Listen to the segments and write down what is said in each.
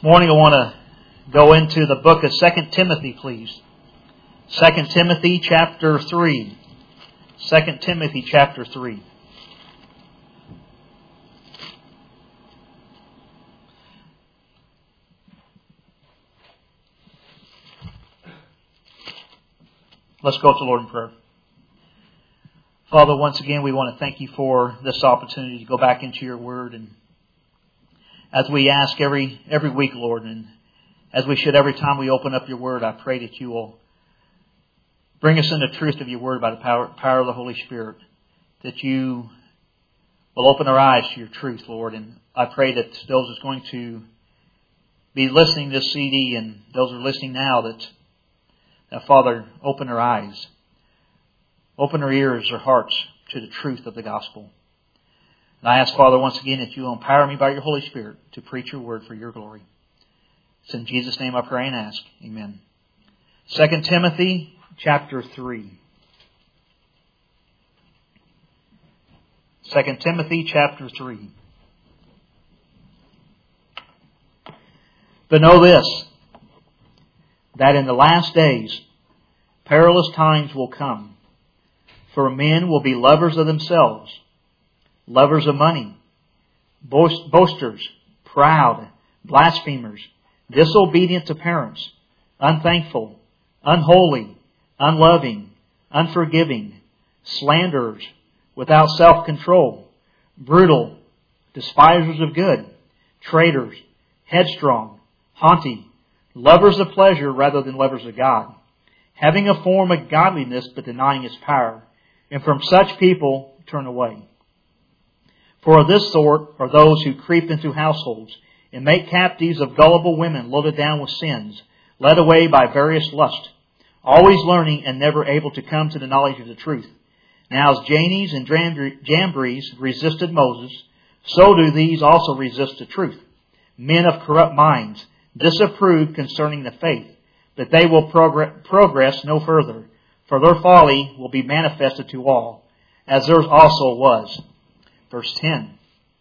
morning I want to go into the book of 2 Timothy, please. 2 Timothy chapter 3. 2 Timothy chapter 3. Let's go to the Lord in prayer. Father, once again we want to thank you for this opportunity to go back into your word, and as we ask every week, Lord, and as we should every time we open up your word, I pray that you will bring us into the truth of your word by the power of the Holy Spirit, that you will open our eyes to your truth, Lord. And I pray that those that's going to be listening to this CD and those who are listening now, that Father, open their eyes, open their ears, their hearts to the truth of the gospel. And I ask, Father, once again, that you will empower me by your Holy Spirit to preach your word for your glory. It's in Jesus' name I pray and ask. Amen. 2 Timothy chapter 3. 2 Timothy chapter 3. But know this, that in the last days perilous times will come. For men will be lovers of themselves, lovers of money, boasters, proud, blasphemers, disobedient to parents, unthankful, unholy, unloving, unforgiving, slanderers, without self-control, brutal, despisers of good, traitors, headstrong, haughty, lovers of pleasure rather than lovers of God, having a form of godliness but denying its power. And from such people turn away. For of this sort are those who creep into households and make captives of gullible women loaded down with sins, led away by various lusts, always learning and never able to come to the knowledge of the truth. Now as Jannes and Jambres resisted Moses, so do these also resist the truth. Men of corrupt minds, disapproved concerning the faith, that they will progress no further, for their folly will be manifested to all, as theirs also was. Verse 10.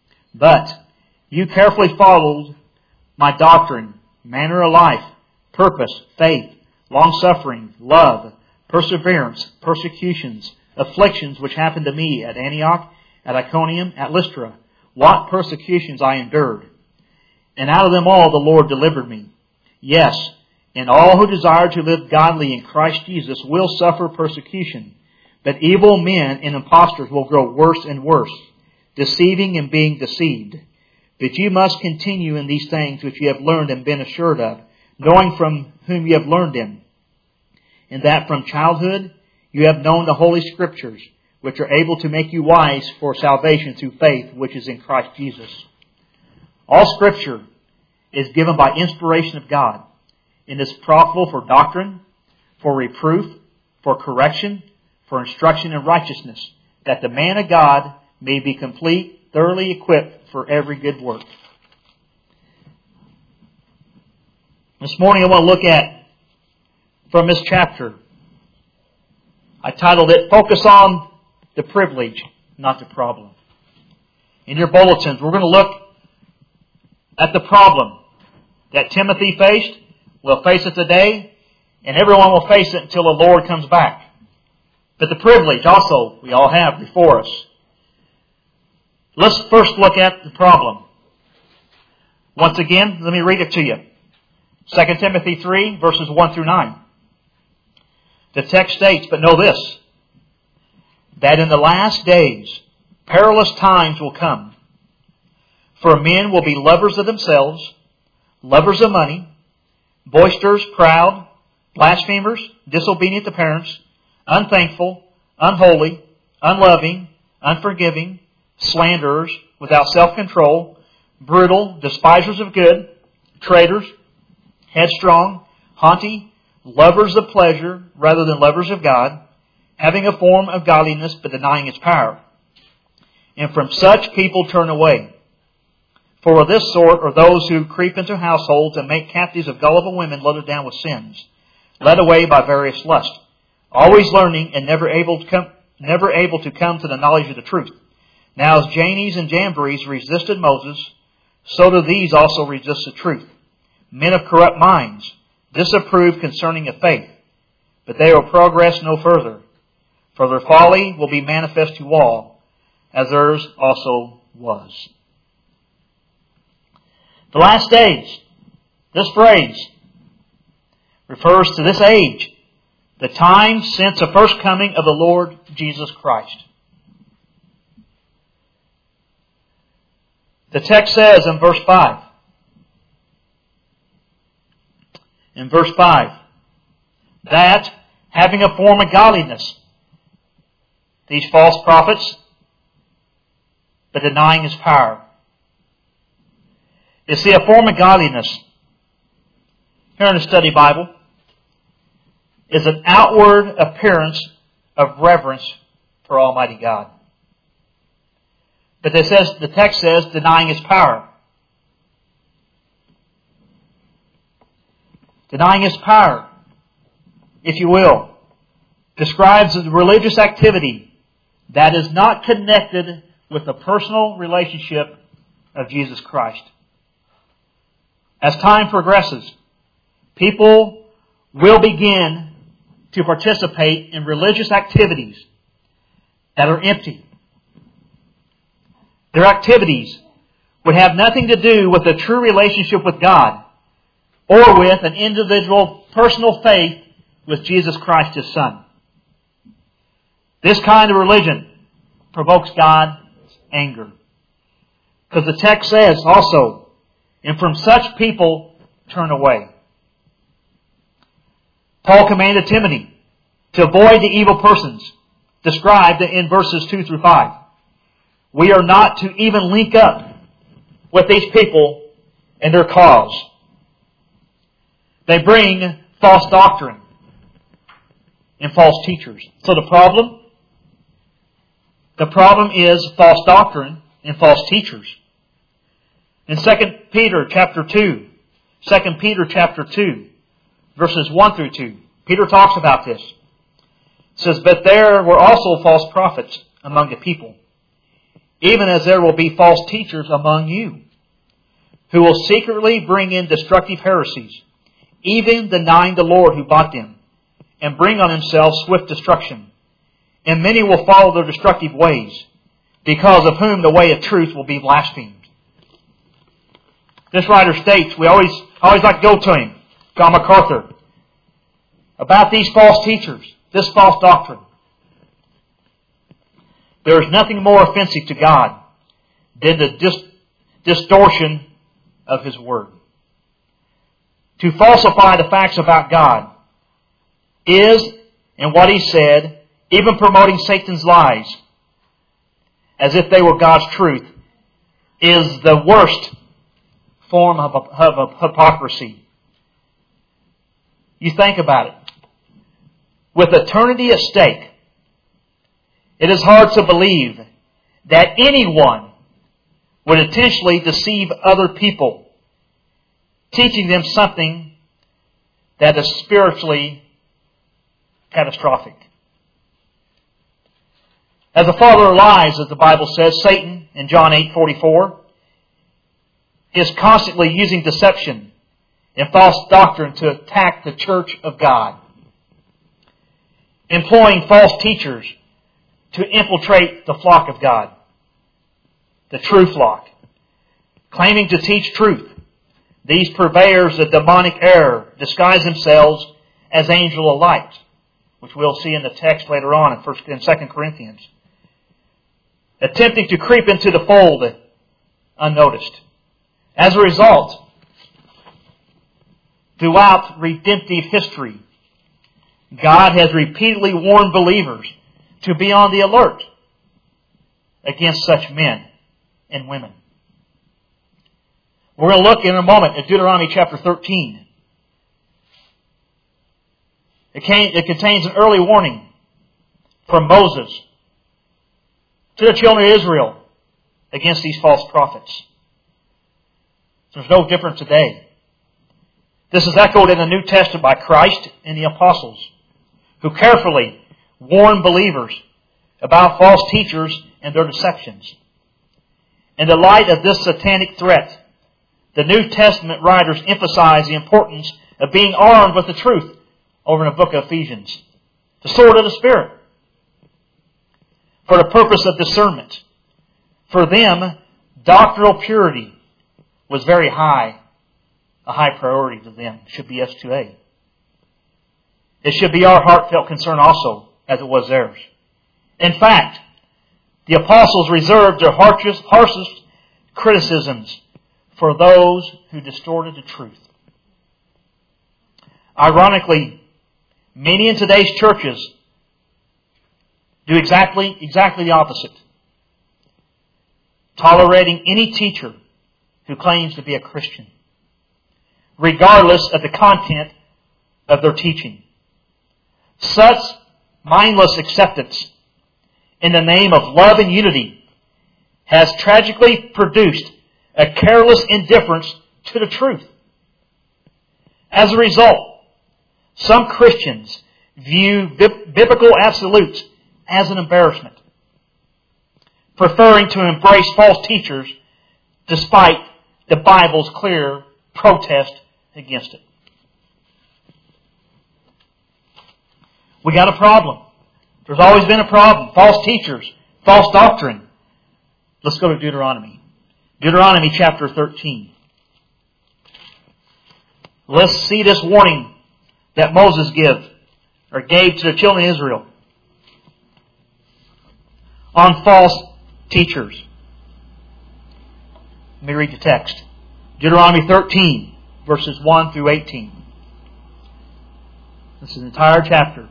But you carefully followed my doctrine, manner of life, purpose, faith, long-suffering, love, perseverance, persecutions, afflictions which happened to me at Antioch, at Iconium, at Lystra, what persecutions I endured. And out of them all the Lord delivered me. Yes, and all who desire to live godly in Christ Jesus will suffer persecution. But evil men and impostors will grow worse and worse, deceiving and being deceived. But you must continue in these things which you have learned and been assured of, knowing from whom you have learned them. And that from childhood you have known the Holy Scriptures, which are able to make you wise for salvation through faith which is in Christ Jesus. All Scripture is given by inspiration of God, and is profitable for doctrine, for reproof, for correction, for instruction in righteousness, that the man of God may be complete, thoroughly equipped for every good work. This morning I want to look at, from this chapter, I titled it, Focus on the Privilege, Not the Problem. In your bulletins, we're going to look at the problem that Timothy faced. We'll face it today, and everyone will face it until the Lord comes back. But the privilege also we all have before us. Let's first look at the problem. Once again, let me read it to you. 2 Timothy 3, verses 1 through 9. The text states, But know this, that in the last days perilous times will come. For men will be lovers of themselves, lovers of money, boasters, proud, blasphemers, disobedient to parents, unthankful, unholy, unloving, unforgiving, slanderers, without self-control, brutal, despisers of good, traitors, headstrong, haughty, lovers of pleasure rather than lovers of God, having a form of godliness but denying its power. And from such people turn away. For of this sort are those who creep into households and make captives of gullible women loaded down with sins, led away by various lusts, always learning and never able to come to the knowledge of the truth. Now as Jannes and Jambres resisted Moses, so do these also resist the truth. men of corrupt minds, disapprove concerning the faith. But they will progress no further, for their folly will be manifest to all, as theirs also was. The last days, this phrase refers to this age, the time since the first coming of the Lord Jesus Christ. The text says in verse 5, that having a form of godliness, these false prophets, but denying His power. You see, a form of godliness, here in the study Bible, is an outward appearance of reverence for Almighty God. But the text says, denying His power. Denying His power, if you will, describes the religious activity that is not connected with the personal relationship of Jesus Christ. As time progresses, people will begin to participate in religious activities that are empty. Their activities would have nothing to do with a true relationship with God or with an individual personal faith with Jesus Christ, His Son. This kind of religion provokes God's anger. Because the text says also, and from such people turn away. Paul commanded Timothy to avoid the evil persons described in verses 2 through 5. We are not to even link up with these people and their cause. They bring false doctrine and false teachers. So the problem is false doctrine and false teachers. In 2 Peter chapter 2, verses 1 through 2, Peter talks about this. It says, but there were also false prophets among the people, even as there will be false teachers among you, who will secretly bring in destructive heresies, even denying the Lord who bought them, and bring on themselves swift destruction. And many will follow their destructive ways, because of whom the way of truth will be blasphemed. This writer states, we always like to go to him, John MacArthur, about these false teachers, this false doctrine. There is nothing more offensive to God than the distortion of His Word. To falsify the facts about God is, in what He said, even promoting Satan's lies as if they were God's truth, is the worst form of hypocrisy. You think about it. With eternity at stake, it is hard to believe that anyone would intentionally deceive other people, teaching them something that is spiritually catastrophic. As the father of lies, as the Bible says, Satan, in John 8:44, is constantly using deception and false doctrine to attack the church of God, employing false teachers to infiltrate the flock of God, the true flock, claiming to teach truth. These purveyors of demonic error disguise themselves as angel of light, which we'll see in the text later on in 2 Corinthians, attempting to creep into the fold unnoticed. As a result, throughout redemptive history, God has repeatedly warned believers to be on the alert against such men and women. We're going to look in a moment at Deuteronomy chapter 13. It contains an early warning from Moses to the children of Israel against these false prophets. There's no difference today. This is echoed in the New Testament by Christ and the apostles, who carefully warn believers about false teachers and their deceptions. In the light of this satanic threat, The New Testament writers emphasize the importance of being armed with the truth over in the book of Ephesians. The sword of the Spirit. For the purpose of discernment. For them, doctrinal purity was very high. A high priority to them. It should be S2A. It should be our heartfelt concern also, as it was theirs. In fact, the apostles reserved their harshest criticisms for those who distorted the truth. Ironically, many in today's churches do exactly the opposite. Tolerating any teacher who claims to be a Christian, regardless of the content of their teaching. Such mindless acceptance in the name of love and unity has tragically produced a careless indifference to the truth. As a result, some Christians view biblical absolutes as an embarrassment, preferring to embrace false teachers despite the Bible's clear protest against it. We got a problem. There's always been a problem. False teachers, false doctrine. Let's go to Deuteronomy. Deuteronomy chapter 13. Let's see this warning that Moses gave to the children of Israel on false teachers. Let me read the text. Deuteronomy 13, verses 1 through 18. This is an entire chapter.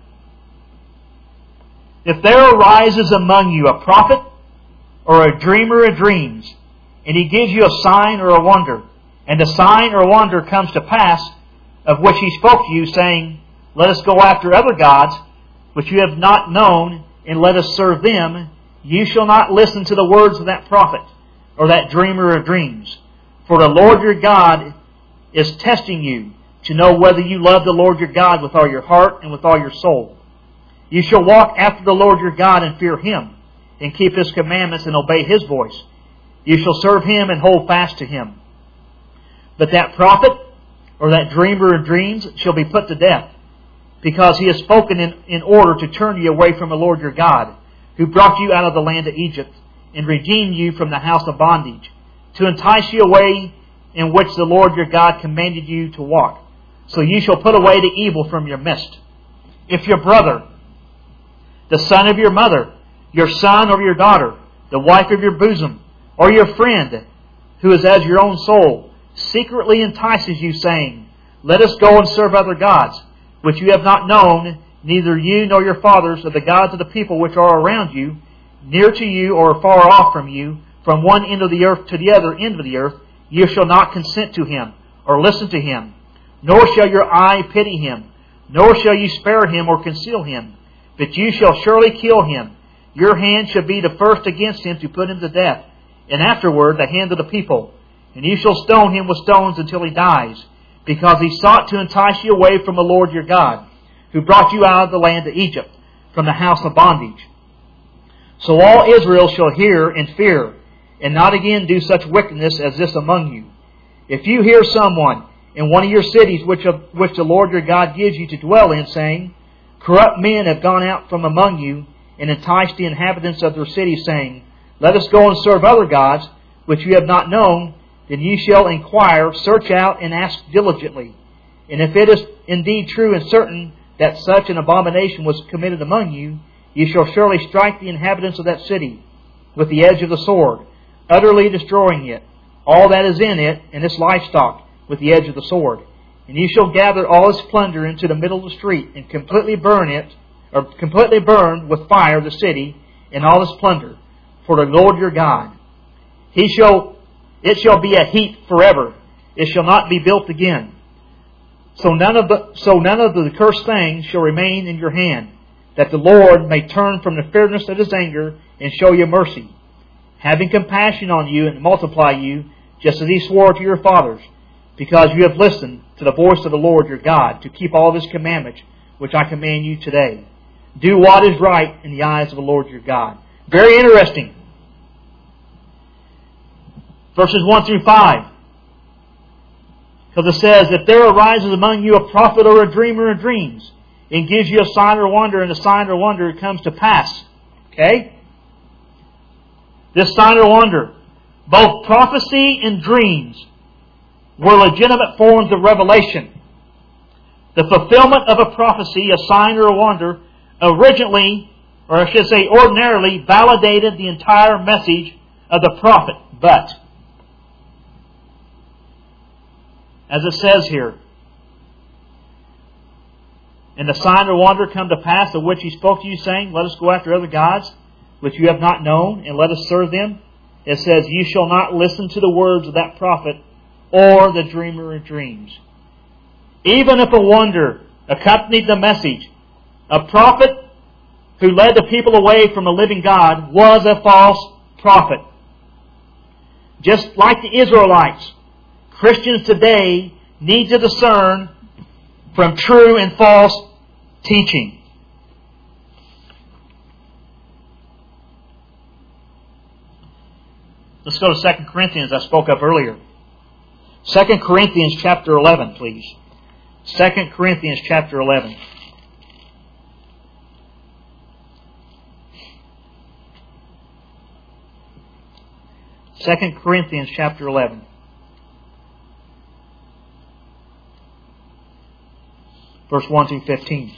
If there arises among you a prophet or a dreamer of dreams, and he gives you a sign or a wonder, and the sign or wonder comes to pass, of which he spoke to you, saying, Let us go after other gods, which you have not known, and let us serve them, you shall not listen to the words of that prophet, or that dreamer of dreams. For the Lord your God is testing you, to know whether you love the Lord your God with all your heart and with all your soul. You shall walk after the Lord your God and fear Him, and keep His commandments and obey His voice. You shall serve Him and hold fast to Him. But that prophet or that dreamer of dreams shall be put to death, because he has spoken in order to turn you away from the Lord your God, who brought you out of the land of Egypt, and redeemed you from the house of bondage, to entice you away in which the Lord your God commanded you to walk. So you shall put away the evil from your midst. If your brother, the son of your mother, your son or your daughter, the wife of your bosom, or your friend, who is as your own soul, secretly entices you, saying, Let us go and serve other gods, which you have not known, neither you nor your fathers, of the gods of the people which are around you, near to you or far off from you, from one end of the earth to the other end of the earth, you shall not consent to him, or listen to him, nor shall your eye pity him, nor shall you spare him or conceal him, but you shall surely kill him. Your hand shall be the first against him to put him to death, and afterward the hand of the people. And you shall stone him with stones until he dies, because he sought to entice you away from the Lord your God, who brought you out of the land of Egypt, from the house of bondage. So all Israel shall hear and fear, and not again do such wickedness as this among you. If you hear someone in one of your cities which the Lord your God gives you to dwell in, saying, Corrupt men have gone out from among you, and enticed the inhabitants of their cities, saying, Let us go and serve other gods, which you have not known, then you shall inquire, search out, and ask diligently. And if it is indeed true and certain that such an abomination was committed among you, you shall surely strike the inhabitants of that city with the edge of the sword, utterly destroying it, all that is in it, and its livestock, with the edge of the sword. And you shall gather all its plunder into the middle of the street, and completely burn with fire the city and all its plunder, for the Lord your God. It shall be a heap forever. It shall not be built again. So none of the cursed things shall remain in your hand, that the Lord may turn from the fierceness of His anger and show you mercy, having compassion on you and multiply you, just as He swore to your fathers, because you have listened to the voice of the Lord your God, to keep all of His commandments, which I command you today. Do what is right in the eyes of the Lord your God. Very interesting. Verses 1 through 5. Because it says, if there arises among you a prophet or a dreamer of dreams, and gives you a sign or wonder, and the sign or wonder comes to pass. Okay? This sign or wonder, both prophecy and dreams, were legitimate forms of revelation. The fulfillment of a prophecy, a sign or a wonder, originally, or I should say ordinarily, validated the entire message of the prophet. But, as it says here, and the sign or wonder come to pass, of which He spoke to you, saying, let us go after other gods, which you have not known, and let us serve them. It says, you shall not listen to the words of that prophet, or the dreamer of dreams. Even if a wonder accompanied the message, a prophet who led the people away from a living God was a false prophet. Just like the Israelites, Christians today need to discern from true and false teaching. Let's go to 2 Corinthians I spoke of earlier. 2 Corinthians chapter 11, please. 2 Corinthians chapter 11. Second Corinthians chapter 11. Verse 1 through 15.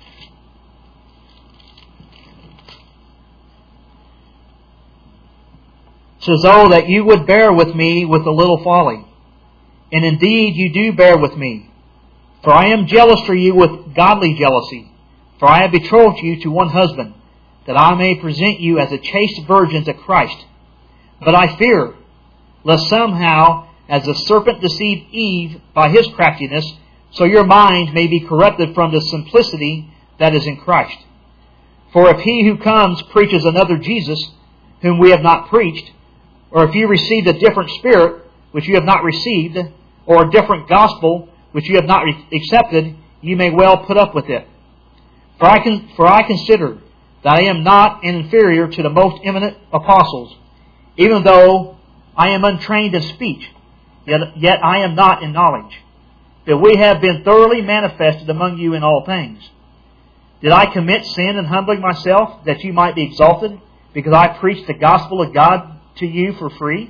It says, oh, that you would bear with me with a little folly. And indeed you do bear with me. For I am jealous for you with godly jealousy. For I have betrothed you to one husband, that I may present you as a chaste virgin to Christ. But I fear, lest somehow, as the serpent deceived Eve by his craftiness, so your mind may be corrupted from the simplicity that is in Christ. For if he who comes preaches another Jesus, whom we have not preached, or if you received a different spirit, which you have not received, or a different gospel, which you have not accepted, you may well put up with it. For I consider that I am not an inferior to the most eminent apostles, even though I am untrained in speech, yet I am not in knowledge. That we have been thoroughly manifested among you in all things. Did I commit sin in humbling myself, that you might be exalted, because I preached the gospel of God to you for free?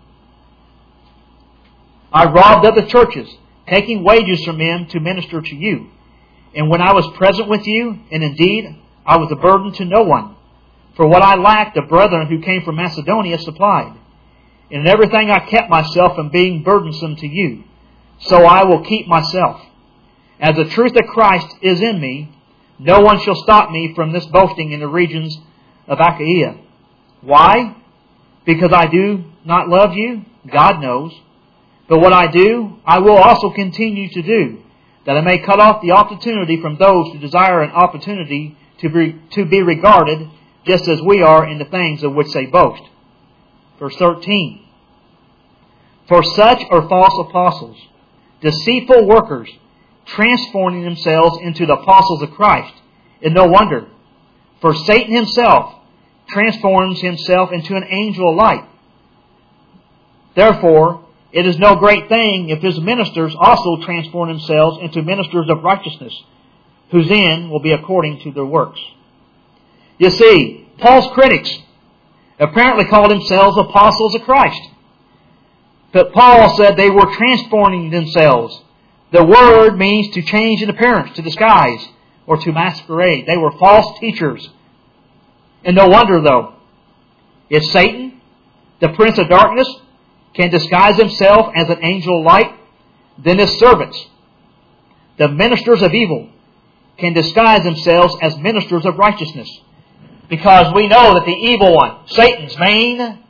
I robbed other churches, taking wages from men to minister to you. And when I was present with you, and indeed I was a burden to no one, for what I lacked the brethren who came from Macedonia supplied. And in everything I kept myself from being burdensome to you. So I will keep myself. As the truth of Christ is in me, no one shall stop me from this boasting in the regions of Achaia. Why? Because I do not love you? God knows. But what I do, I will also continue to do, that I may cut off the opportunity from those who desire an opportunity to be regarded just as we are in the things of which they boast. Verse 13. For such are false apostles, deceitful workers, transforming themselves into the apostles of Christ. And no wonder, for Satan himself transforms himself into an angel of light. Therefore, it is no great thing if his ministers also transform themselves into ministers of righteousness, whose end will be according to their works. You see, Paul's critics apparently called themselves apostles of Christ. But Paul said they were transforming themselves. The word means to change in appearance, to disguise, or to masquerade. They were false teachers. And no wonder, though. If Satan, the prince of darkness, can disguise himself as an angel of light, then his servants, the ministers of evil, can disguise themselves as ministers of righteousness. Because we know that the evil one, Satan's main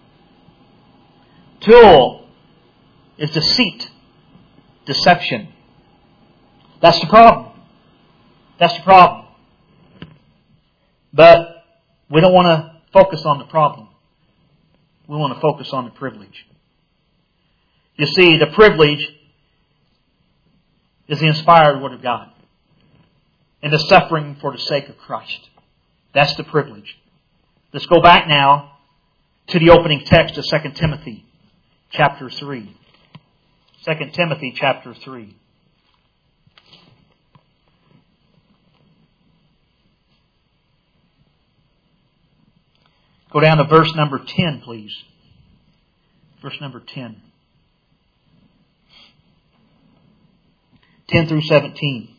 tool, is deceit, deception. That's the problem. That's the problem. But we don't want to focus on the problem. We want to focus on the privilege. You see, the privilege is the inspired Word of God. And the suffering for the sake of Christ. That's the privilege. Let's go back now to the opening text of 2 Timothy chapter 3. 2 Timothy chapter 3. Go down to verse number 10, please. Verse number 10. 10 through 17.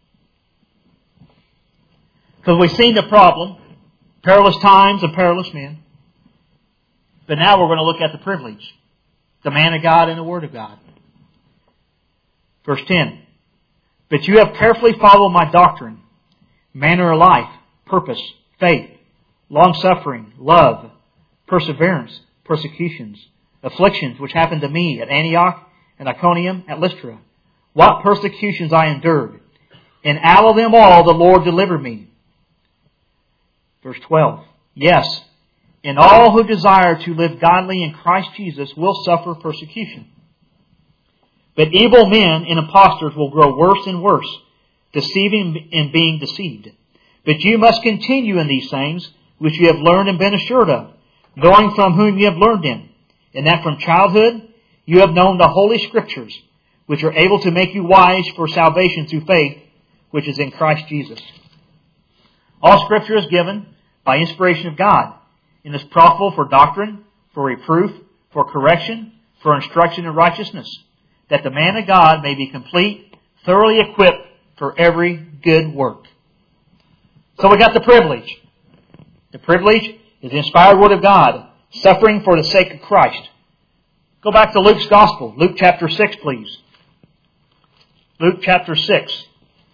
Because we've seen the problem, perilous times and perilous men. But now we're going to look at the privilege, the man of God and the Word of God. Verse 10. But you have carefully followed my doctrine, manner of life, purpose, faith, long-suffering, love, perseverance, persecutions, afflictions which happened to me at Antioch and Iconium at Lystra. What persecutions I endured. And out of them all the Lord delivered me. Verse 12. Yes, and all who desire to live godly in Christ Jesus will suffer persecution. But evil men and impostors will grow worse and worse, deceiving and being deceived. But you must continue in these things which you have learned and been assured of, knowing from whom you have learned them, and that from childhood you have known the Holy Scriptures, which are able to make you wise for salvation through faith, which is in Christ Jesus. All Scripture is given by inspiration of God, and is profitable for doctrine, for reproof, for correction, for instruction in righteousness, that the man of God may be complete, thoroughly equipped for every good work. So we got the privilege. The privilege is the inspired Word of God, suffering for the sake of Christ. Go back to Luke's Gospel, Luke chapter 6, please. Luke chapter 6,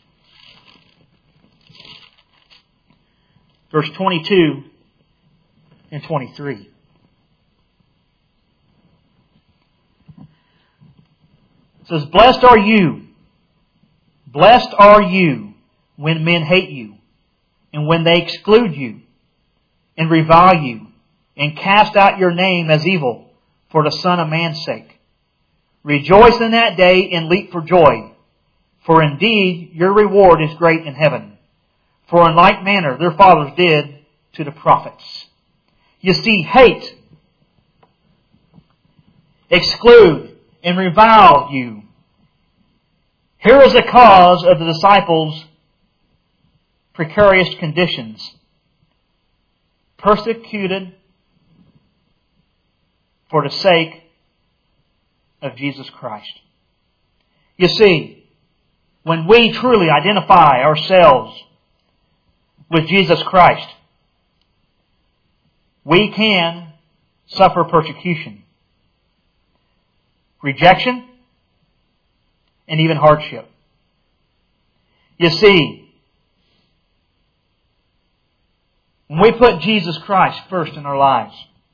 verse 22 and 23. It says, blessed are you when men hate you, and when they exclude you, and revile you, and cast out your name as evil for the Son of Man's sake. Rejoice in that day and leap for joy, for indeed your reward is great in heaven. For in like manner their fathers did to the prophets. You see, hate, exclude, and revile you. Here is the cause of the disciples' precarious conditions. Persecuted for the sake of Jesus Christ. You see, when we truly identify ourselves with Jesus Christ, we can suffer persecution, rejection, and even hardship. You see, when we put Jesus Christ first in our lives,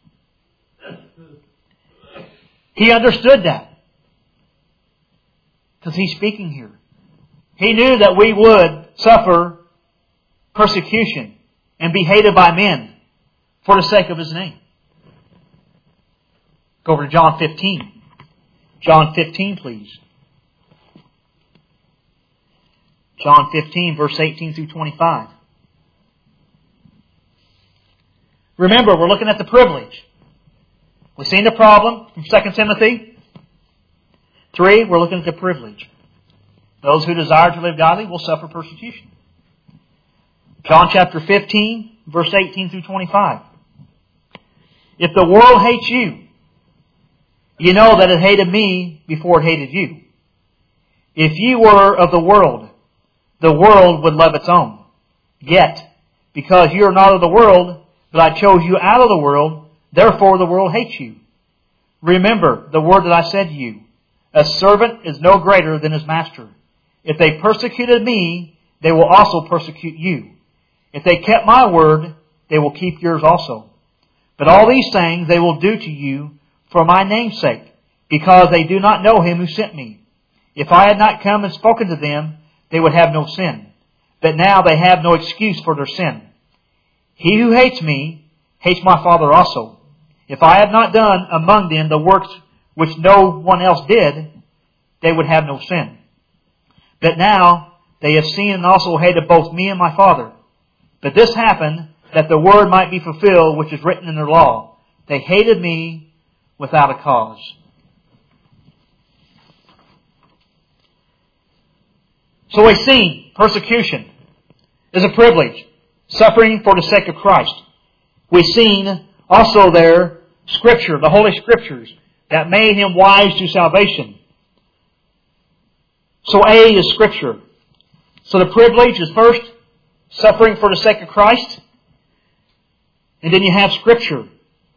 He understood that. Because He's speaking here. He knew that we would suffer persecution and be hated by men for the sake of His name. Go over to John 15. John 15, please. John 15, verse 18 through 25. Remember, we're looking at the privilege. We've seen the problem from 2 Timothy 3. We're looking at the privilege. Those who desire to live godly will suffer persecution. John chapter 15, verse 18 through 25. If the world hates you, you know that it hated me before it hated you. If you were of the world would love its own. Yet, because you are not of the world, but I chose you out of the world, therefore the world hates you. Remember the word that I said to you. A servant is no greater than his master. If they persecuted me, they will also persecute you. If they kept my word, they will keep yours also. But all these things they will do to you for my name's sake, because they do not know Him who sent me. If I had not come and spoken to them, they would have no sin. But now they have no excuse for their sin. He who hates me hates my Father also. If I had not done among them the works which no one else did, they would have no sin. But now they have seen and also hated both me and my Father. But this happened that the word might be fulfilled which is written in their law. They hated me without a cause. So we've seen persecution is a privilege. Suffering for the sake of Christ. We've seen also there Scripture, the Holy Scriptures, that made Him wise to salvation. So A is Scripture. So the privilege is first suffering for the sake of Christ. And then you have Scripture.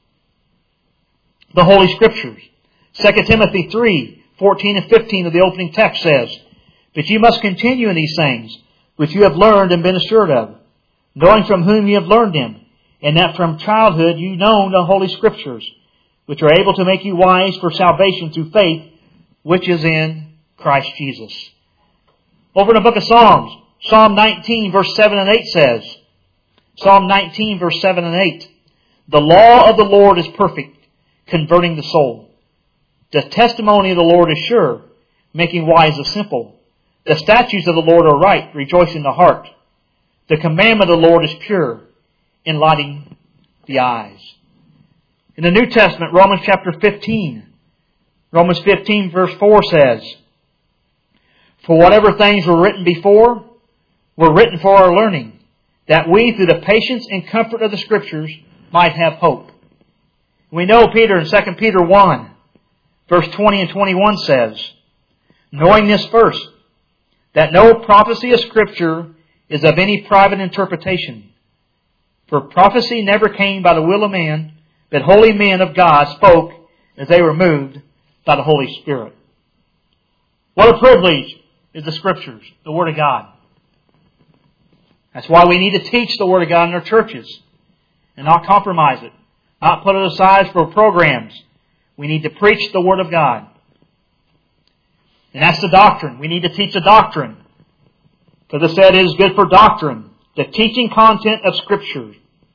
The Holy Scriptures. 2 Timothy 3:14 and 15 of the opening text says, "But you must continue in these things, which you have learned and been assured of, knowing from whom you have learned them, and that from childhood you know the Holy Scriptures, which are able to make you wise for salvation through faith, which is in Christ Jesus." Over in the book of Psalms, Psalm 19 verse 7 and 8 says, Psalm 19 verse 7 and 8, "The law of the Lord is perfect, converting the soul. The testimony of the Lord is sure, making wise the simple. The statutes of the Lord are right, rejoicing the heart. The commandment of the Lord is pure, enlightening the eyes." In the New Testament, Romans chapter 15, Romans 15 verse 4 says, "For whatever things were written before were written for our learning, that we through the patience and comfort of the Scriptures might have hope." We know Peter in 2 Peter 1 verse 20 and 21 says, "Knowing this first, that no prophecy of Scripture is of any private interpretation. For prophecy never came by the will of man, but holy men of God spoke as they were moved by the Holy Spirit." What a privilege is the Scriptures, the Word of God. That's why we need to teach the Word of God in our churches and not compromise it, not put it aside for programs. We need to preach the Word of God. And that's the doctrine. We need to teach the doctrine. For this said, it is good for doctrine, the teaching content of Scripture.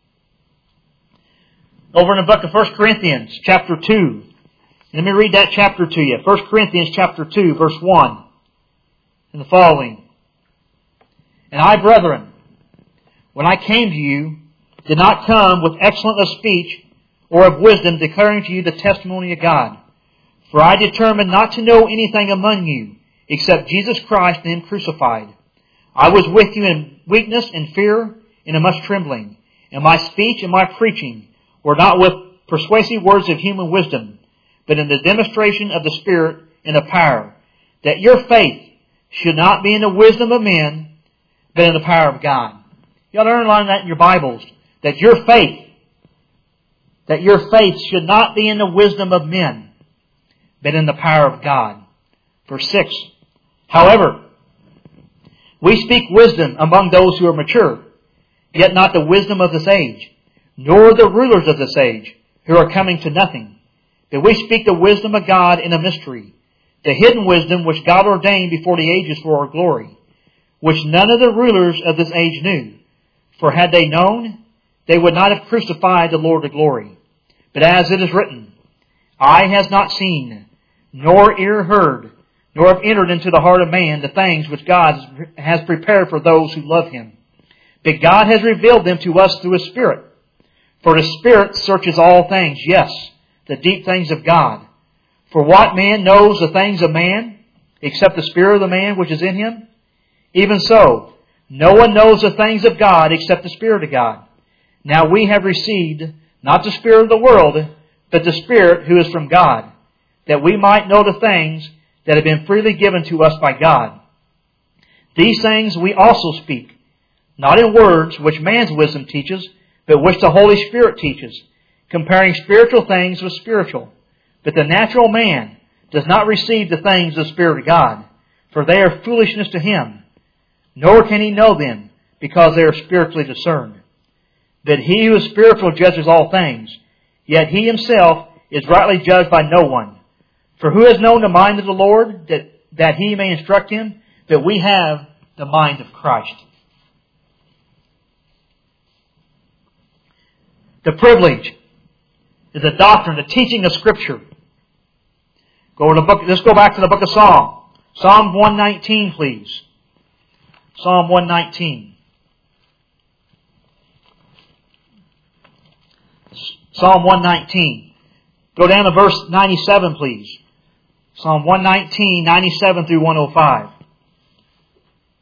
Over in the book of 1 Corinthians, chapter 2. Let me read that chapter to you. 1 Corinthians, chapter 2, verse 1. And the following. "And I, brethren, when I came to you, did not come with excellence of speech or of wisdom, declaring to you the testimony of God. For I determined not to know anything among you, except Jesus Christ and Him crucified. I was with you in weakness and fear and in much trembling. And my speech and my preaching were not with persuasive words of human wisdom, but in the demonstration of the Spirit and of power, that your faith should not be in the wisdom of men, but in the power of God." You ought to underline that in your Bibles, that your faith should not be in the wisdom of men, but in the power of God. Verse 6, "However, we speak wisdom among those who are mature, yet not the wisdom of this age, nor the rulers of this age, who are coming to nothing. But we speak the wisdom of God in a mystery, the hidden wisdom which God ordained before the ages for our glory, which none of the rulers of this age knew. For had they known, they would not have crucified the Lord of glory. But as it is written, eye has not seen, nor ear heard, nor have entered into the heart of man the things which God has prepared for those who love Him. But God has revealed them to us through His Spirit. For the Spirit searches all things, yes, the deep things of God. For what man knows the things of man, except the spirit of the man which is in him? Even so, no one knows the things of God except the Spirit of God. Now we have received not the spirit of the world, but the Spirit who is from God, that we might know the things that have been freely given to us by God. These things we also speak, not in words which man's wisdom teaches, but which the Holy Spirit teaches, comparing spiritual things with spiritual. But the natural man does not receive the things of the Spirit of God, for they are foolishness to him, nor can he know them, because they are spiritually discerned. But he who is spiritual judges all things, yet he himself is rightly judged by no one. For who has known the mind of the Lord, that he may instruct him? But we have the mind of Christ. The privilege is the doctrine, the teaching of Scripture. Let's go back to the book of Psalm. Psalm 119, please. Psalm 119. Psalm 119. Go down to verse 97, please. Psalm 119, 97 through 105.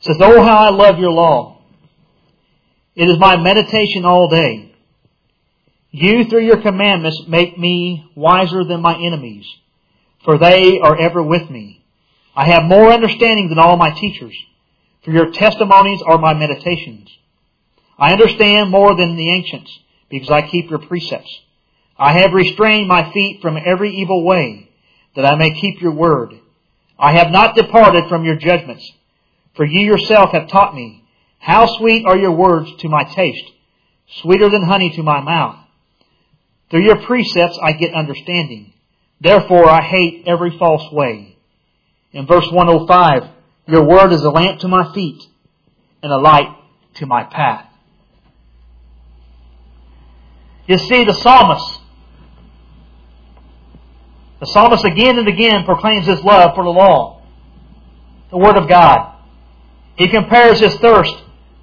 It says, "Oh, how I love your law. It is my meditation all day. You, through your commandments, make me wiser than my enemies, for they are ever with me. I have more understanding than all my teachers, for your testimonies are my meditations. I understand more than the ancients, because I keep your precepts. I have restrained my feet from every evil way, that I may keep your word. I have not departed from your judgments, for you yourself have taught me. How sweet are your words to my taste, sweeter than honey to my mouth. Through your precepts I get understanding. Therefore I hate every false way." In verse 105, "Your word is a lamp to my feet and a light to my path." You see, the psalmist again and again proclaims his love for the law, the Word of God. He compares his thirst.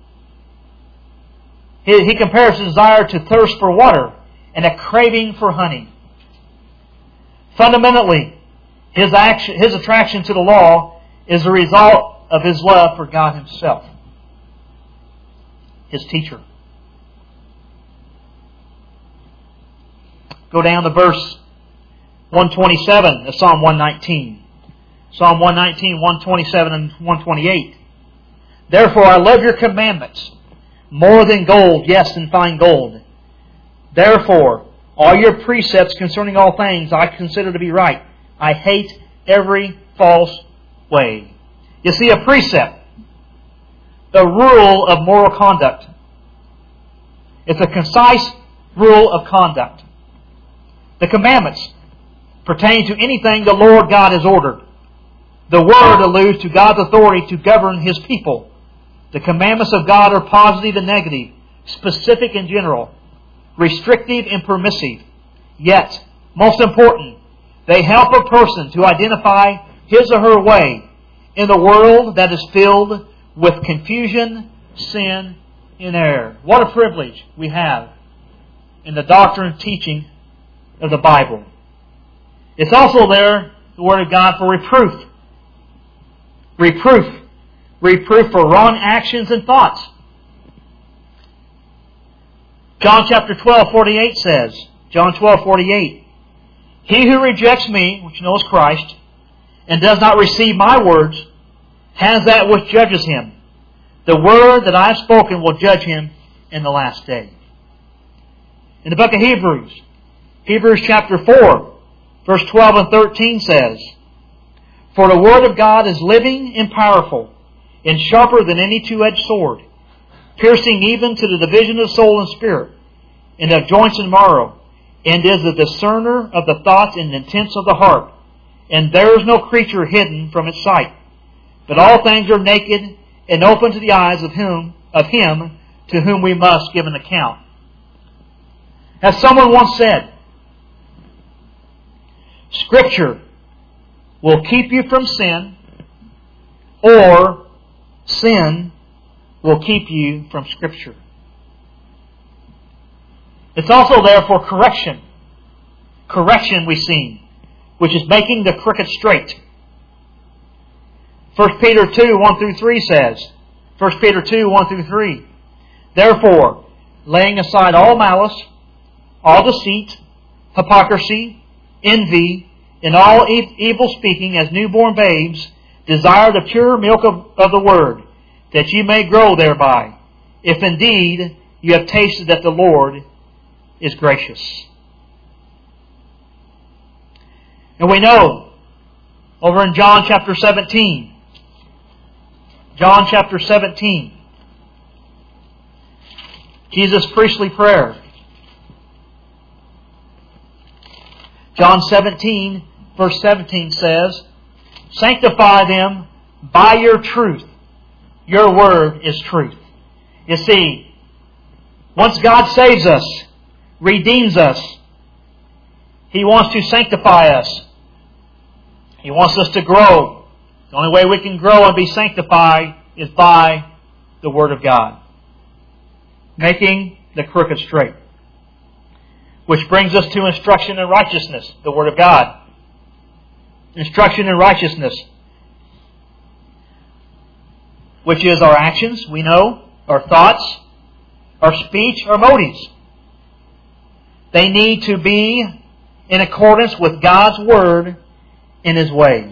He compares his desire to thirst for water and a craving for honey. Fundamentally, his attraction to the law is a result of his love for God Himself, his teacher. Go down to verse 127 of Psalm 119. Psalm 119, 127 and 128. "Therefore I love your commandments more than gold, yes, than fine gold. Therefore all your precepts concerning all things I consider to be right. I hate every false way." You see, a precept, the rule of moral conduct. It's a concise rule of conduct. The commandments pertain to anything the Lord God has ordered. The Word alludes to God's authority to govern His people. The commandments of God are positive and negative, specific and general, restrictive and permissive. Yet, most important, they help a person to identify his or her way in the world that is filled with confusion, sin, and error. What a privilege we have in the doctrine and teaching of the Bible. It's also there, the Word of God, for reproof. Reproof. Reproof for wrong actions and thoughts. John chapter 12:48 says, John 12:48, "He who rejects me," which knows Christ, "and does not receive my words, has that which judges him. The word that I have spoken will judge him in the last day." In the book of Hebrews, Hebrews chapter 4, verse 12 and 13 says, "For the word of God is living and powerful, and sharper than any two-edged sword, piercing even to the division of soul and spirit, and of joints and marrow, and is a discerner of the thoughts and intents of the heart. And there is no creature hidden from its sight, but all things are naked and open to the eyes of Him to whom we must give an account." As someone once said, Scripture will keep you from sin, or sin will keep you from Scripture. It's also there for correction. Correction, we've seen, which is making the crooked straight. 1 Peter 2, 1 through 3 says, 1 Peter 2, 1 through 3, "Therefore, laying aside all malice, all deceit, hypocrisy, envy, and all evil speaking, as newborn babes, desire the pure milk of the Word, that you may grow thereby, if indeed you have tasted that the Lord is gracious." And we know, over in John chapter 17, Jesus' priestly prayer. John 17, verse 17 says, "Sanctify them by your truth. Your word is truth." You see, once God saves us, redeems us, He wants to sanctify us. He wants us to grow. The only way we can grow and be sanctified is by the Word of God, making the crooked straight. Which brings us to instruction in righteousness, the Word of God. Instruction in righteousness, which is our actions, we know, our thoughts, our speech, our motives. They need to be in accordance with God's Word and His ways.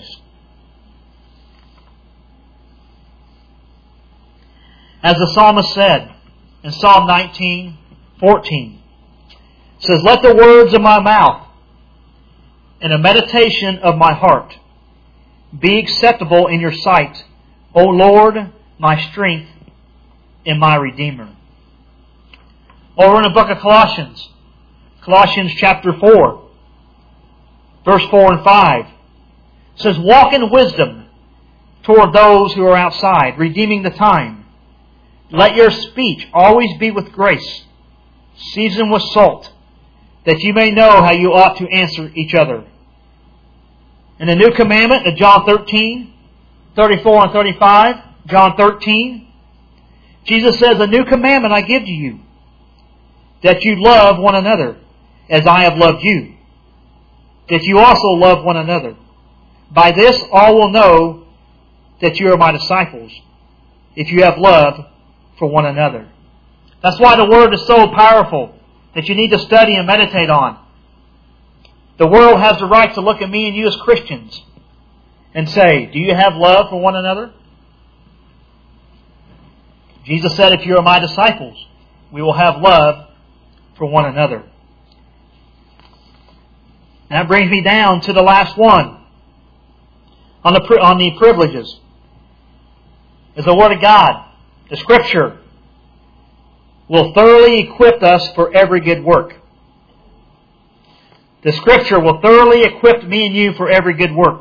As the psalmist said in Psalm 19:14, it says, "Let the words of my mouth and the meditation of my heart be acceptable in your sight, O Lord, my strength and my Redeemer." Over in the book of Colossians, Colossians chapter 4, verse 4 and 5, it says, "Walk in wisdom toward those who are outside, redeeming the time. Let your speech always be with grace, seasoned with salt, that you may know how you ought to answer each other." In the new commandment of John 13:34 and 35, John 13, Jesus says, "A new commandment I give to you, that you love one another as I have loved you, that you also love one another. By this all will know that you are my disciples, if you have love for one another." That's why the Word is so powerful that you need to study and meditate on. The world has the right to look at me and you as Christians and say, "Do you have love for one another?" Jesus said, "If you are my disciples, we will have love for one another." And that brings me down to the last one on the privileges. Is the Word of God, the Scripture, will thoroughly equip us for every good work. The Scripture will thoroughly equip me and you for every good work.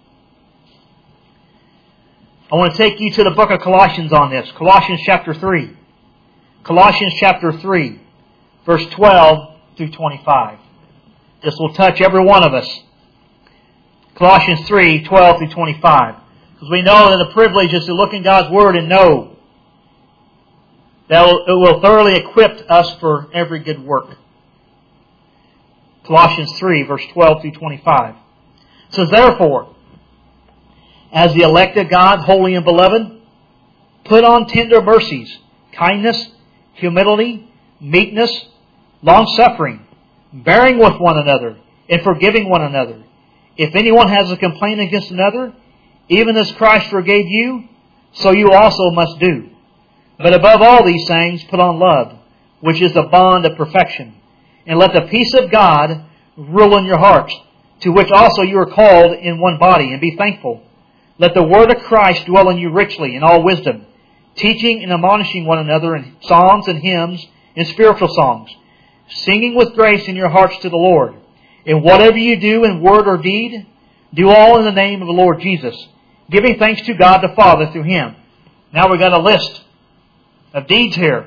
I want to take you to the book of Colossians on this. Colossians chapter 3. Colossians chapter 3, verse 12 through 25. This will touch every one of us. Colossians 3, 12 through 25. Because we know that the privilege is to look in God's Word and know that it will thoroughly equip us for every good work. Colossians 3, verse 12 through 25. It says, "Therefore, as the elect of God, holy and beloved, put on tender mercies, kindness, humility, meekness, long-suffering, bearing with one another, and forgiving one another. If anyone has a complaint against another, even as Christ forgave you, so you also must do. But above all these things, put on love, which is the bond of perfection. And let the peace of God rule in your hearts, to which also you are called in one body, and be thankful. Let the word of Christ dwell in you richly in all wisdom, teaching and admonishing one another in psalms and hymns and spiritual songs, singing with grace in your hearts to the Lord. And whatever you do in word or deed, do all in the name of the Lord Jesus, giving thanks to God the Father through Him." Now we've got a list of deeds here.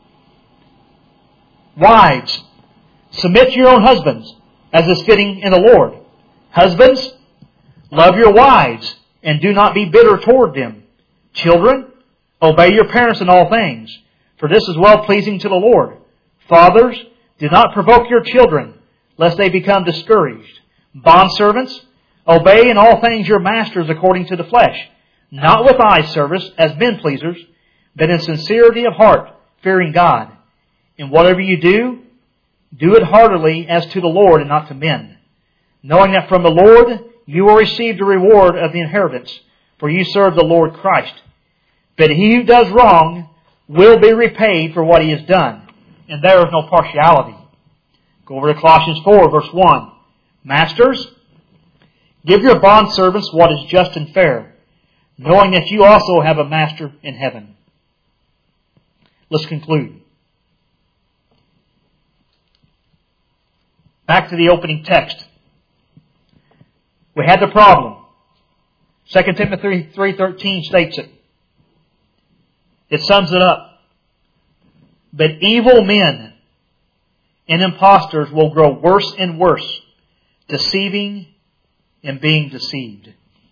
Wives, submit to your own husbands, as is fitting in the Lord. Husbands, love your wives, and do not be bitter toward them. Children, obey your parents in all things, for this is well-pleasing to the Lord. Fathers, do not provoke your children, lest they become discouraged. Bondservants, obey in all things your masters according to the flesh, not with eye service as men pleasers, but in sincerity of heart, fearing God. And whatever you do, do it heartily as to the Lord and not to men, knowing that from the Lord you will receive the reward of the inheritance, for you serve the Lord Christ. But he who does wrong will be repaid for what he has done, and there is no partiality. Go over to Colossians 4, verse 1. Masters, give your bondservants what is just and fair, knowing that you also have a master in heaven. Let's conclude. Back to the opening text. We had the problem. 2 Timothy 3:13 states it. It sums it up. But evil men and impostors will grow worse and worse, deceiving and being deceived.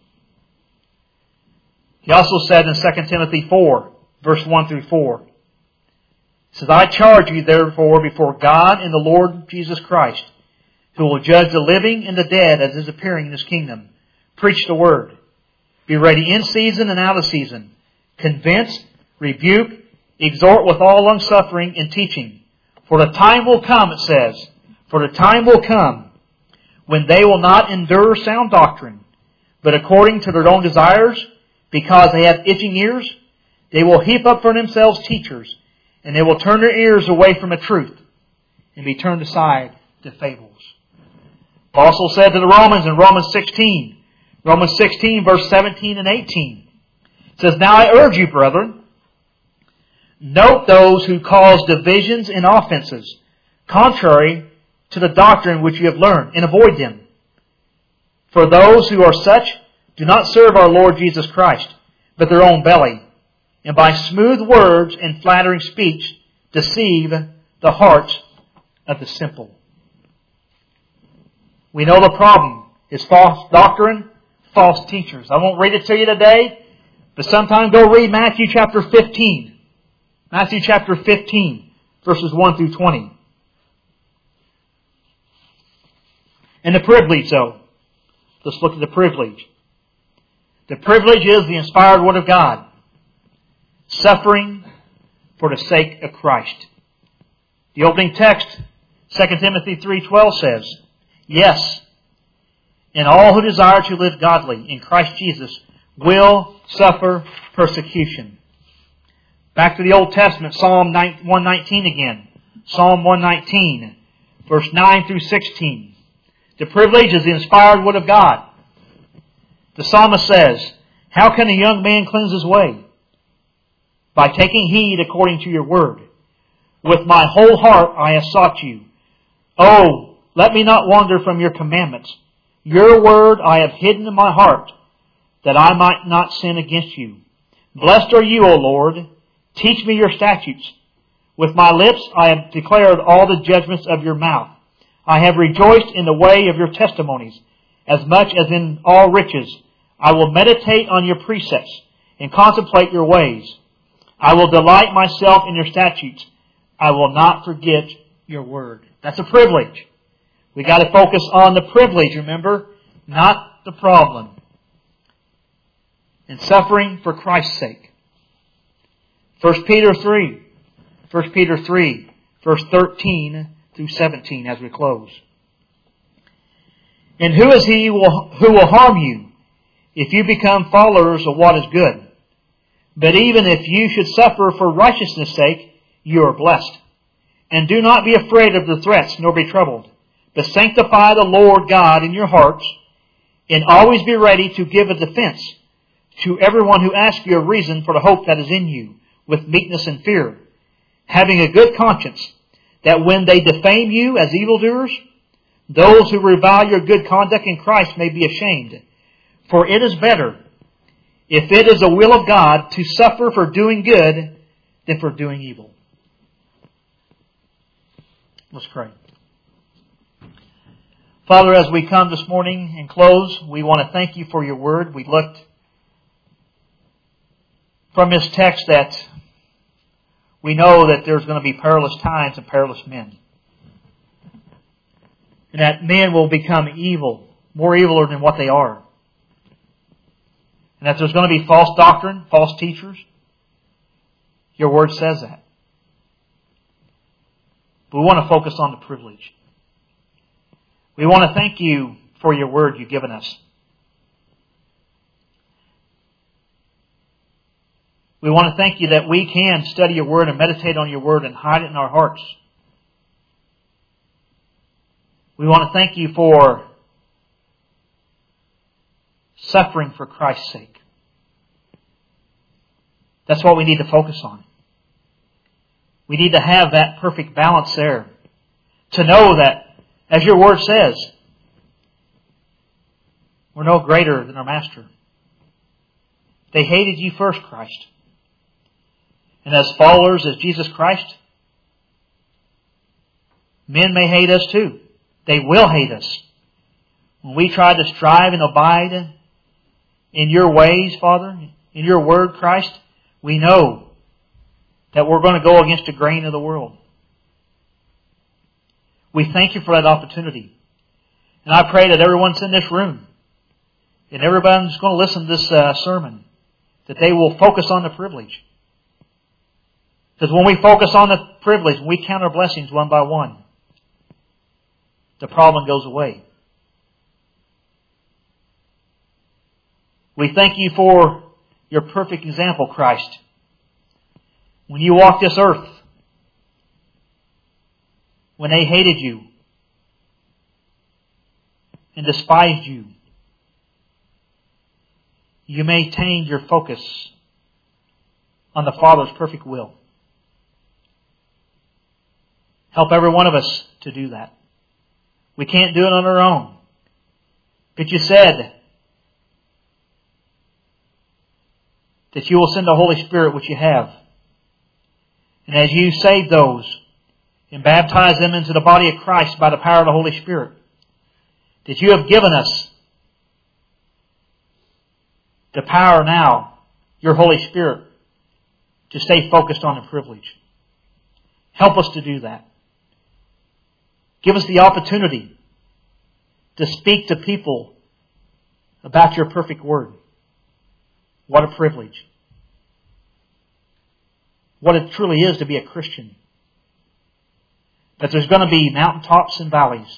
He also said in 2 Timothy 4, verse 1 through 4, it says, "I charge you therefore before God and the Lord Jesus Christ, who will judge the living and the dead as is appearing in His kingdom. Preach the word. Be ready in season and out of season. Convince, rebuke, exhort with all longsuffering and teaching. For the time will come, it says, for the time will come when they will not endure sound doctrine, but according to their own desires, because they have itching ears, they will heap up for themselves teachers, and they will turn their ears away from the truth and be turned aside to fables. Paul also said to the Romans in Romans 16 verse 17 and 18, it says, Now I urge you, brethren, note those who cause divisions and offenses, contrary to the doctrine which you have learned, and avoid them. For those who are such do not serve our Lord Jesus Christ, but their own belly, and by smooth words and flattering speech deceive the hearts of the simple. We know the problem is false doctrine, false teachers. I won't read it to you today, but sometime go read Matthew chapter 15. Matthew chapter 15, verses 1 through 20. And the privilege, though. Let's look at the privilege. The privilege is the inspired Word of God. Suffering for the sake of Christ. The opening text, 2 Timothy 3:12 says, Yes, and all who desire to live godly in Christ Jesus will suffer persecution. Back to the Old Testament, Psalm 119 again. Psalm 119, verse 9 through 16. The privilege is the inspired Word of God. The psalmist says, How can a young man cleanse his way? By taking heed according to your word. With my whole heart I have sought you. Oh, let me not wander from your commandments. Your word I have hidden in my heart, that I might not sin against you. Blessed are you, O Lord. Teach me your statutes. With my lips I have declared all the judgments of your mouth. I have rejoiced in the way of your testimonies, as much as in all riches. I will meditate on your precepts and contemplate your ways. I will delight myself in your statutes. I will not forget your word. That's a privilege. We got to focus on the privilege, remember, not the problem. And suffering for Christ's sake. 1 Peter 3, verse 13 through 17 as we close. And who is he who will harm you if you become followers of what is good? But even if you should suffer for righteousness' sake, you are blessed. And do not be afraid of the threats, nor be troubled. But sanctify the Lord God in your hearts, and always be ready to give a defense to everyone who asks you a reason for the hope that is in you, with meekness and fear, having a good conscience, that when they defame you as evildoers, those who revile your good conduct in Christ may be ashamed. For it is better, if it is the will of God, to suffer for doing good than for doing evil. Let's pray. Father, as we come this morning and close, we want to thank you for your word. We looked from this text that we know that there's going to be perilous times and perilous men. And that men will become evil, more eviler than what they are. And that there's going to be false doctrine, false teachers. Your word says that. But we want to focus on the privilege. We want to thank you for your word you've given us. We want to thank you that we can study your word and meditate on your word and hide it in our hearts. We want to thank you for suffering for Christ's sake. That's what we need to focus on. We need to have that perfect balance there. To know that, as your word says, we're no greater than our Master. They hated you first, Christ. And as followers of Jesus Christ, men may hate us too. They will hate us. When we try to strive and abide in your ways, Father, in your word, Christ, we know that we're going to go against the grain of the world. We thank you for that opportunity. And I pray that everyone's in this room and everyone's going to listen to this sermon, that they will focus on the privilege. Because when we focus on the privilege, when we count our blessings one by one, the problem goes away. We thank you for your perfect example, Christ. When you walked this earth, when they hated you and despised you, you maintained your focus on the Father's perfect will. Help every one of us to do that. We can't do it on our own. But you said that you will send the Holy Spirit, which you have. And as you save those and baptize them into the body of Christ by the power of the Holy Spirit, that you have given us the power now, your Holy Spirit, to stay focused on the privilege. Help us to do that. Give us the opportunity to speak to people about your perfect word. What a privilege. What it truly is to be a Christian. That there's going to be mountaintops and valleys.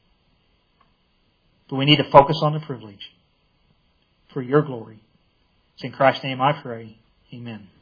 But we need to focus on the privilege for your glory. It's in Christ's name I pray. Amen.